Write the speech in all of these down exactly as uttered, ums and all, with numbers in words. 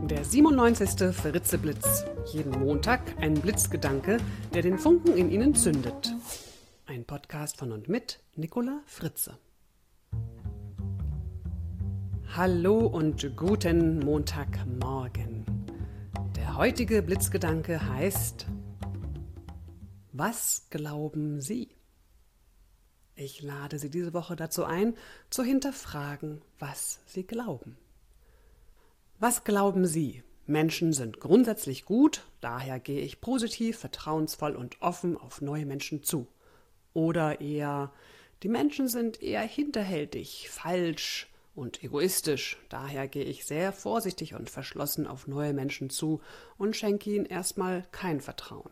Der siebenundneunzigste Fritze-Blitz. Jeden Montag ein Blitzgedanke, der den Funken in Ihnen zündet. Ein Podcast von und mit Nicola Fritze. Hallo und guten Montagmorgen. Der heutige Blitzgedanke heißt: Was glauben Sie? Ich lade Sie diese Woche dazu ein, zu hinterfragen, was Sie glauben. Was glauben Sie? Menschen sind grundsätzlich gut, daher gehe ich positiv, vertrauensvoll und offen auf neue Menschen zu. Oder eher, die Menschen sind eher hinterhältig, falsch und egoistisch, daher gehe ich sehr vorsichtig und verschlossen auf neue Menschen zu und schenke ihnen erstmal kein Vertrauen.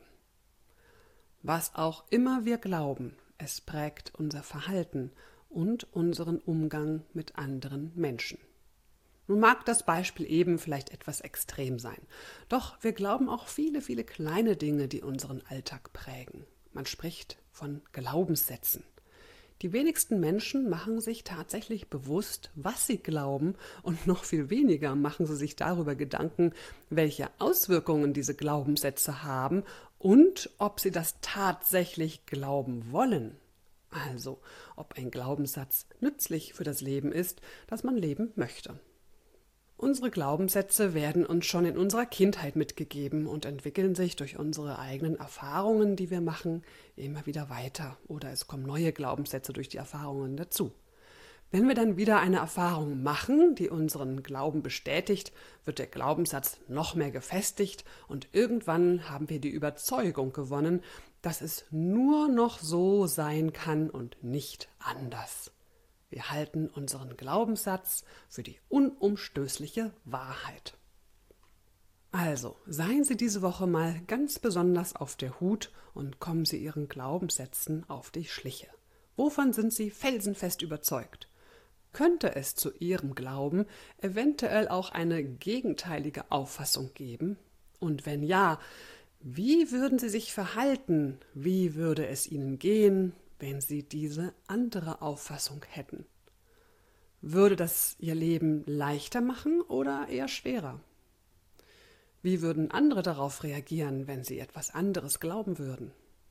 Was auch immer wir glauben, es prägt unser Verhalten und unseren Umgang mit anderen Menschen. Nun mag das Beispiel eben vielleicht etwas extrem sein, doch wir glauben auch viele, viele kleine Dinge, die unseren Alltag prägen. Man spricht von Glaubenssätzen. Die wenigsten Menschen machen sich tatsächlich bewusst, was sie glauben, und noch viel weniger machen sie sich darüber Gedanken, welche Auswirkungen diese Glaubenssätze haben und ob sie das tatsächlich glauben wollen. Also, ob ein Glaubenssatz nützlich für das Leben ist, das man leben möchte. Unsere Glaubenssätze werden uns schon in unserer Kindheit mitgegeben und entwickeln sich durch unsere eigenen Erfahrungen, die wir machen, immer wieder weiter. Oder es kommen neue Glaubenssätze durch die Erfahrungen dazu. Wenn wir dann wieder eine Erfahrung machen, die unseren Glauben bestätigt, wird der Glaubenssatz noch mehr gefestigt und irgendwann haben wir die Überzeugung gewonnen, dass es nur noch so sein kann und nicht anders. Wir halten unseren Glaubenssatz für die unumstößliche Wahrheit. Also, seien Sie diese Woche mal ganz besonders auf der Hut und kommen Sie Ihren Glaubenssätzen auf die Schliche. Wovon sind Sie felsenfest überzeugt? Könnte es zu Ihrem Glauben eventuell auch eine gegenteilige Auffassung geben? Und wenn ja, wie würden Sie sich verhalten? Wie würde es Ihnen gehen, wenn Sie diese andere Auffassung hätten? Würde das Ihr Leben leichter machen oder eher schwerer? Wie würden andere darauf reagieren, wenn Sie etwas anderes glauben würden?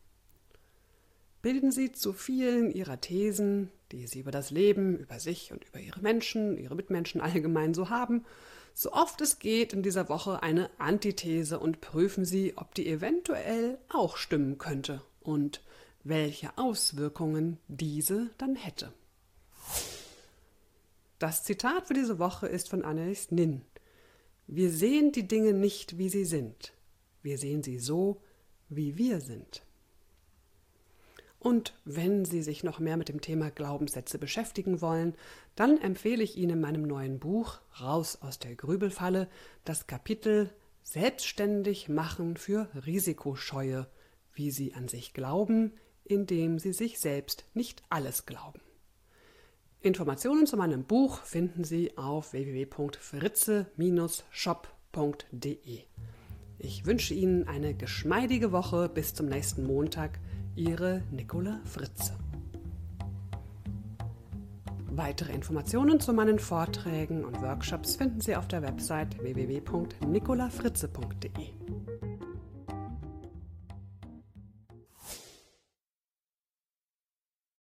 Bilden Sie zu vielen Ihrer Thesen, die Sie über das Leben, über sich und über Ihre Menschen, Ihre Mitmenschen allgemein so haben, so oft es geht in dieser Woche eine Antithese und prüfen Sie, ob die eventuell auch stimmen könnte und welche Auswirkungen diese dann hätte. Das Zitat für diese Woche ist von Annelies Nin. Wir sehen die Dinge nicht, wie sie sind. Wir sehen sie so, wie wir sind. Und wenn Sie sich noch mehr mit dem Thema Glaubenssätze beschäftigen wollen, dann empfehle ich Ihnen in meinem neuen Buch Raus aus der Grübelfalle das Kapitel Selbstständig machen für Risikoscheue, wie Sie an sich glauben, indem Sie sich selbst nicht alles glauben. Informationen zu meinem Buch finden Sie auf w w w punkt fritze shop punkt de. Ich wünsche Ihnen eine geschmeidige Woche. Bis zum nächsten Montag. Ihre Nicola Fritze. Weitere Informationen zu meinen Vorträgen und Workshops finden Sie auf der Website w w w punkt nicola fritze punkt de.